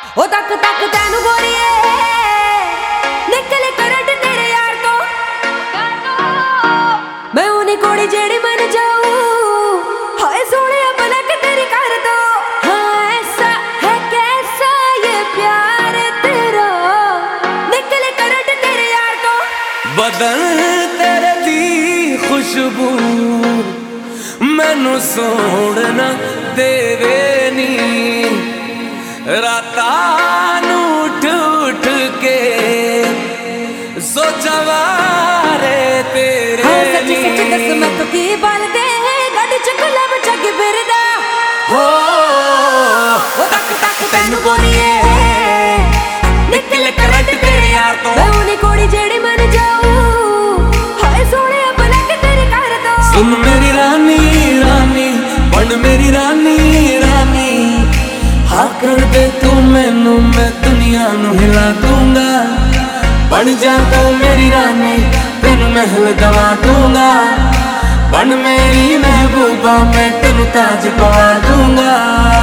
ਉਹ ਤੱਕ ਤੱਕ ਤੈਨੂੰ ਗੋਰੀਏ ਨਿਕਲੇ ਕਰੰਟ ਤੇਰੇ ਯਾਰ ਤੋਂ ਮੈਂ ਉਹਨੀ ਕੋੜੀ ਜਿਹੜੀ ਮਨ ਜਾਊ ਹਾਏ ਸੋਹਣਿਆ ਬਲਕ ਤੇਰੀ ਕਰ ਦੋ हाँ ऐसा है कैसा ये प्यार तेरा निकले करंट तेरे यार तो बदन तेरे दी खुशबू मैनू सोना देवे नी रातां नूं उठ उठ के सोचा वारे तेरे हाँ सच्ची सच्ची दस मैं तो की बाल दे गड च गुलाब जग बिरदा हो तक तक तैनू गोरीए निकले करंट तेरे यार तो मैं उन्हीं कोड़ी जेड़ी मन जाऊं हाय सोहणे बलक तेरे कर दो सुन मेरी रानी रानी बन मेरी रानी रानी हाँ कर दे तू मैनू मैं दुनिया नू हिला दूंगा बन जा तू मेरी रानी तेन महल गवा दूंगा बन मेरी महबूबा मैं तेन ताज पवा दूंगा।